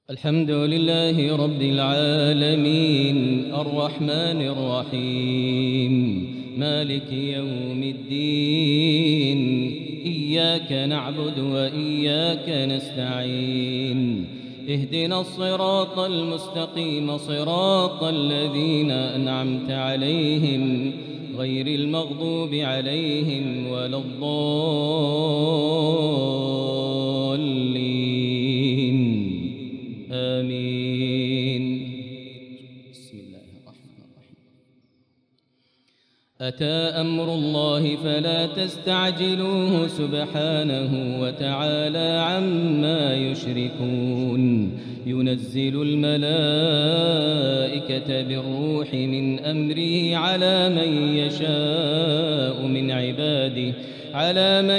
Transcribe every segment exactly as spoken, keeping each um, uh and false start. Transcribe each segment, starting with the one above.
الحمد لله رب العالمين الرحمن الرحيم مالك يوم الدين إياك نعبد وإياك نستعين اهدنا الصراط المستقيم صراط الذين أنعمت عليهم غير المغضوب عليهم ولا الضالين آمين. بسم الله الرحمن الرحيم. أتى أمر الله فلا تستعجلوه سبحانه وتعالى عما يشركون. ينزل الملائكة بالروح من أمره على من يشاء من عباده على من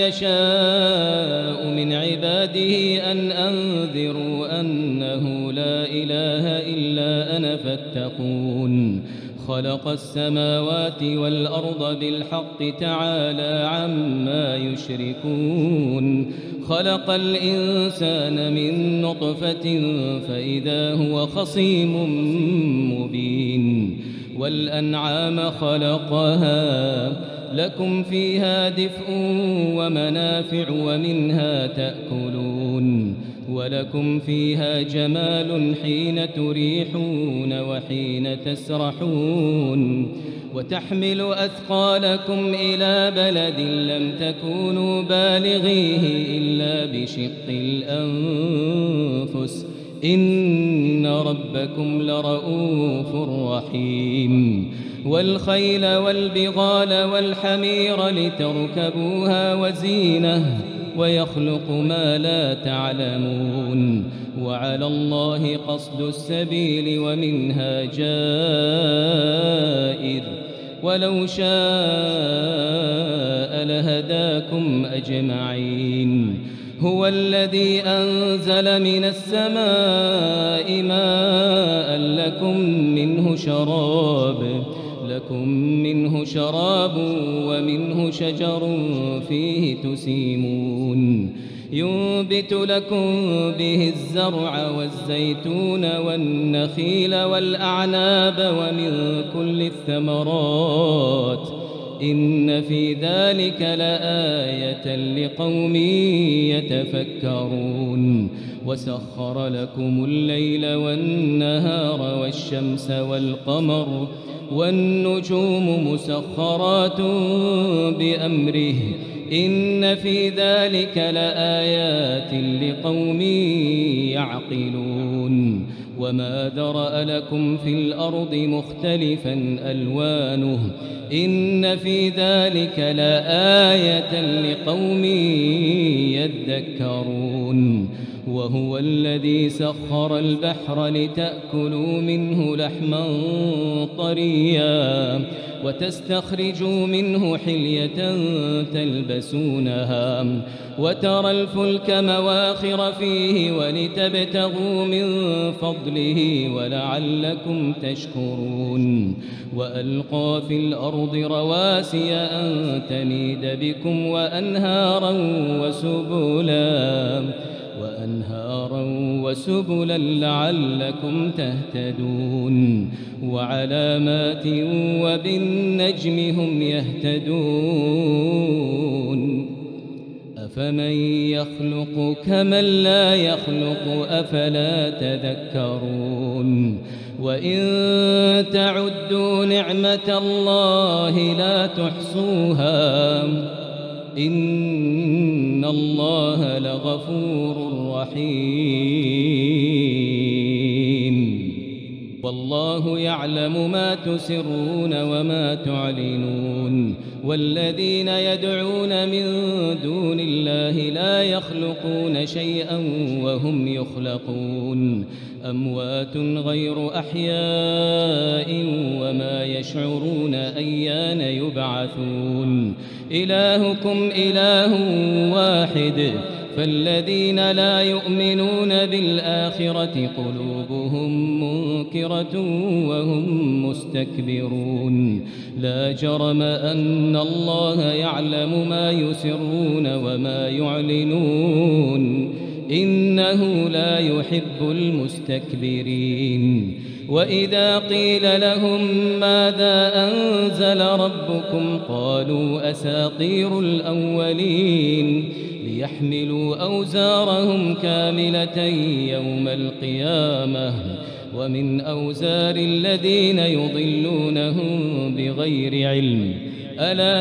يشاء من عباده أن أنذروا أنه لا إله إلا أنا فاتقون. خلق السماوات والأرض بالحق تعالى عما يشركون. خلق الإنسان من نطفة فإذا هو خصيم مبين. والأنعام خلقها لكم فيها دفء ومنافع ومنها تأكلون. ولكم فيها جمال حين تريحون وحين تسرحون. وتحمل أثقالكم إلى بلد لم تكونوا بالغيه إلا بشق الأنفس إن ربكم لرؤوف رحيم. والخيل والبغال والحمير لتركبوها وزينة ويخلق ما لا تعلمون. وعلى الله قصد السبيل ومنها جائر ولو شاء لهداكم أجمعين. هو الذي أنزل من السماء ماء لكم منه شراب لكم منه شراب ومنه شجر فيه تسيمون. ينبت لكم به الزرع والزيتون والنخيل والأعناب ومن كل الثمرات إن في ذلك لآية لقوم يتفكرون. وسخر لكم الليل والنهار والشمس والقمر والنجوم مسخرات بأمره إن في ذلك لآيات لقوم يعقلون. وما ذرأ لكم في الأرض مختلفا ألوانه إن في ذلك لآية لقوم يذكرون. وهو الذي سخر البحر لتأكلوا منه لحما طريا وتستخرجوا منه حلية تلبسونها وترى الفلك مواخر فيه ولتبتغوا من فضله ولعلكم تشكرون. وألقى في الأرض رواسي أن تميد بكم وأنهارا وسبلا وأنهارا وسبلا لعلكم تهتدون. وعلامات وبالنجم هم يهتدون. أفمن يخلق كمن لا يخلق أفلا تذكرون. وإن تعدوا نعمة الله لا تحصوها إن الله لغفور رحيم. والله يعلم ما تسرون وما تعلنون. والذين يدعون من دون الله لا يخلقون شيئا وهم يخلقون. أموات غير أحياء وما يشعرون أيان يبعثون. إلهكم إله واحد فالذين لا يؤمنون بالآخرة قلوبهم منكرة وهم مستكبرون. لا جرم أن الله يعلم ما يسرون وما يعلنون إنه لا يحب المستكبرين. وإذا قيل لهم ماذا أنزل ربكم قالوا أساطير الأولين ليحملوا أوزارهم كاملة يوم القيامة ومن أوزار الذين يضلونهم بغير علم ألا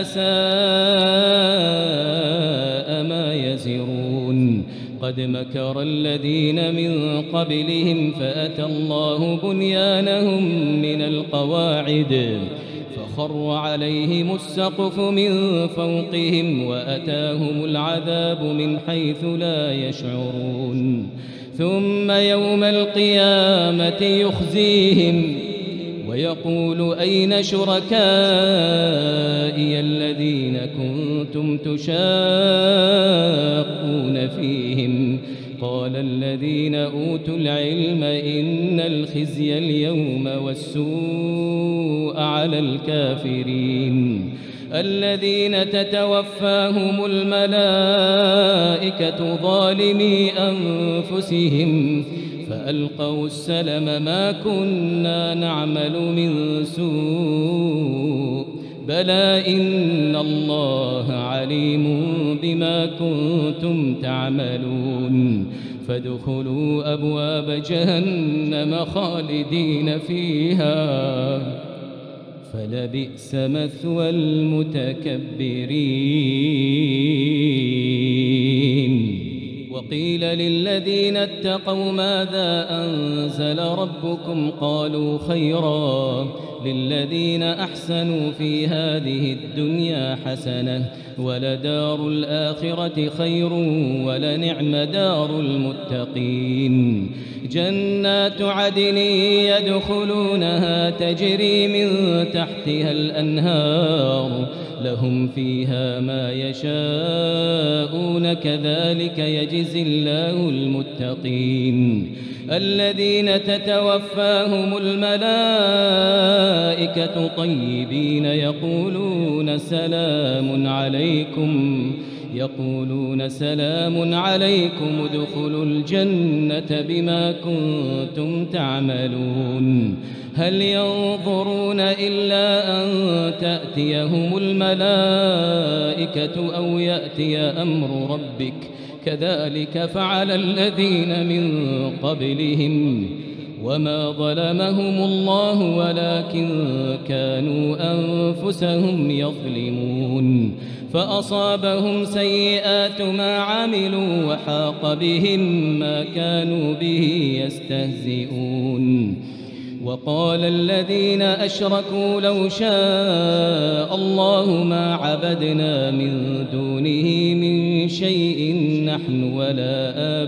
ساء ما يزرون. قد مكر الذين من قبلهم فأتى الله بنيانهم من القواعد فخر عليهم السقف من فوقهم وأتاهم العذاب من حيث لا يشعرون. ثم يوم القيامة يخزيهم ويقول أين شركائي الذين كنتم تشاقون فيهم قال الذين أوتوا العلم إن الخزي اليوم والسوء على الكافرين الذين تتوفاهم الملائكة ظالمي أنفسهم فألقوا السلم ما كنا نعمل من سوء بلى إن الله عليم بما كنتم تعملون. فادخلوا أبواب جهنم خالدين فيها فلبئس مثوى المتكبرين. وقيل للذين اتقوا ماذا أنزل ربكم قالوا خيرا للذين أحسنوا في هذه الدنيا حسنة ولدار الآخرة خير ولنعم دار المتقين. جنات عدن يدخلونها تجري من تحتها الأنهار لهم فيها ما يشاءون كذلك يجزي الله المتقين. الذين تتوفاهم الملائكة طيبين يقولون سلام عليكم يقولون سلام عليكم ادخلوا الجنة بما كنتم تعملون. هل ينظرون إلا أن تأتيهم الملائكة أو يأتي أمر ربك كذلك فعل الذين من قبلهم وما ظلمهم الله ولكن كانوا أنفسهم يظلمون. فأصابهم سيئات ما عملوا وحاق بهم ما كانوا به يستهزئون. وقال الذين أشركوا لو شاء الله ما عبدنا من دونه من شيء نحن ولا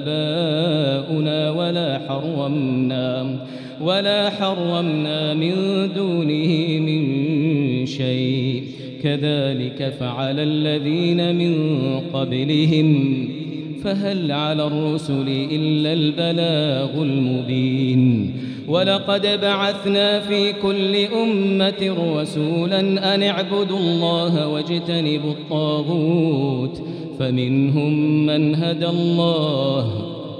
آباؤنا ولا حرمنا ولا حرمنا من دونه من شيء كذلك فعل الذين من قبلهم فهل على الرسل إلا البلاغ المبين. ولقد بعثنا في كل أمة رسولا أن اعبدوا الله واجتنبوا الطاغوت فمنهم من هدى الله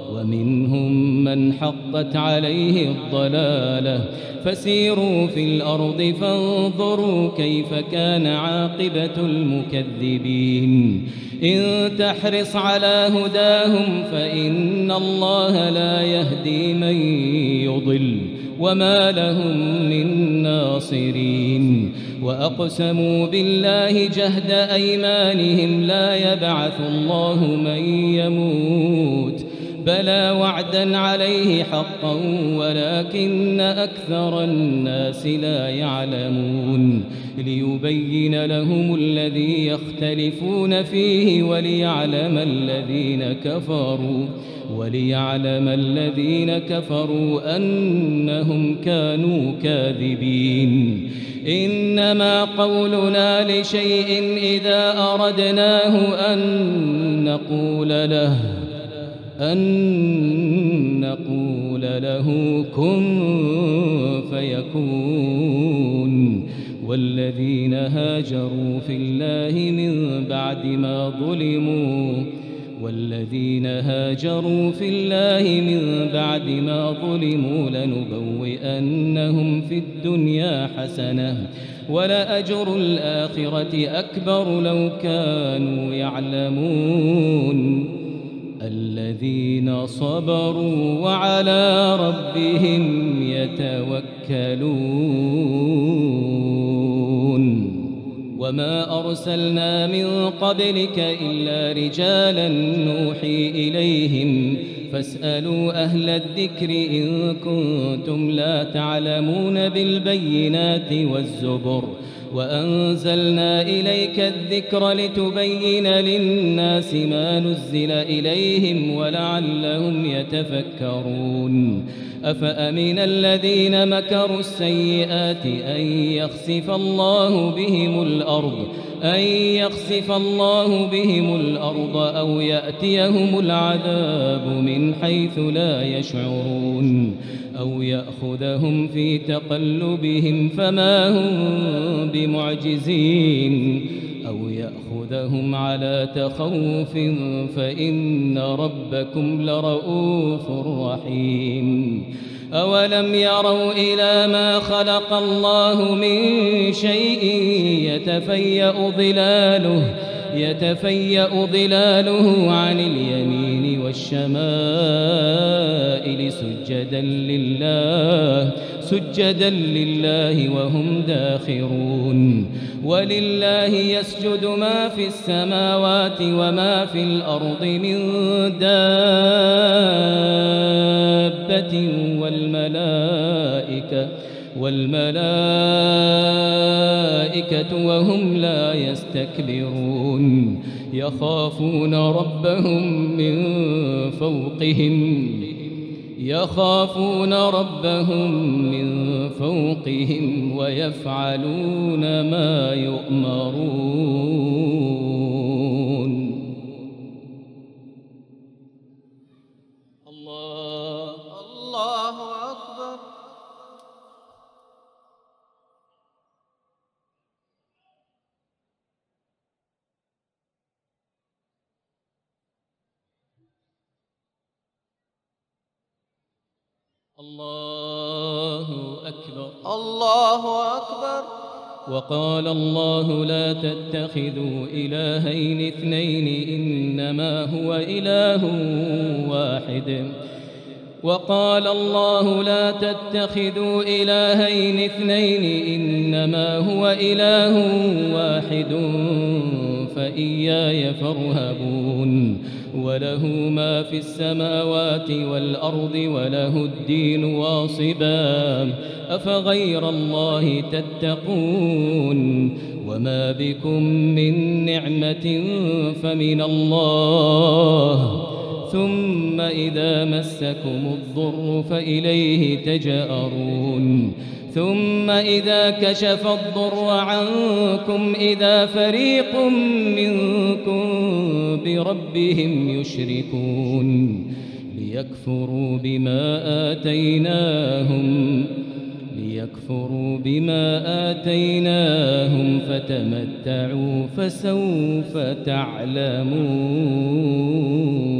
ومنهم من حقت عليه الضلالة فسيروا في الأرض فانظروا كيف كان عاقبة المكذبين. إن تحرص على هداهم فإن الله لا يهدي من يضل وما لهم من ناصرين. وأقسموا بالله جهد أيمانهم لا يبعث الله من يموت بلى وعدا عليه حقا ولكن أكثر الناس لا يعلمون. ليبين لهم الذي يختلفون فيه وليعلم الذين كفروا وليعلم الذين كفروا أنهم كانوا كاذبين. إنما قولنا لشيء إذا أردناه أن نقول له أن نقول له كن فيكون. والذين هاجروا في الله من بعد ما ظلموا والذين هاجروا في الله من بعد ما ظلموا لنبوئنهم في الدنيا حسنة ولأجر الآخرة أكبر لو كانوا يعلمون الذين صبروا وعلى ربهم يتوكلون وما أرسلنا من قبلك إلا رجالا نوحي إليهم فاسألوا أهل الذكر إن كنتم لا تعلمون بالبينات والزبر وأنزلنا إليك الذكر لتبين للناس ما نزل إليهم ولعلهم يتفكرون أفأمن الذين مكروا السيئات أن يخسف الله بهم الأرض أن يخسف الله بهم الأرض أو يأتيهم العذاب من حيث لا يشعرون أو يأخذهم في تقلبهم فما هم بمعجزين أو يأخذهم على تخوف فإن ربكم لرؤوف رحيم أولم يروا إلى ما خلق الله من شيء يتفيأ ظلاله يتفيأ ظلاله عن اليمين والشمائل سجدا لله سجدا لله وهم داخرون ولله يسجد ما في السماوات وما في الأرض من دابة والملائكة والملائكة وهم لا يستكبرون يخافون ربهم من فوقهم يخافون ربهم من فوقهم ويفعلون ما يؤمرون الله الله أكبر. الله أكبر. الله أكبر. وقال الله لا تتخذوا إلهين اثنين إنما هو إله واحد وقال الله لا تتخذوا إلهين اثنين إنما هو إله واحد فإياي فارهبون وله ما في السماوات والأرض وله الدين واصبا أفغير الله تتقون وما بكم من نعمة فمن الله ثم إذا مسكم الضر فإليه تجأرون ثم إذا كشف الضر عنكم إذا فريق منكم بربهم يشركون ليكفروا بما آتيناهم ليكفروا بما آتيناهم فتمتعوا فسوف تعلمون.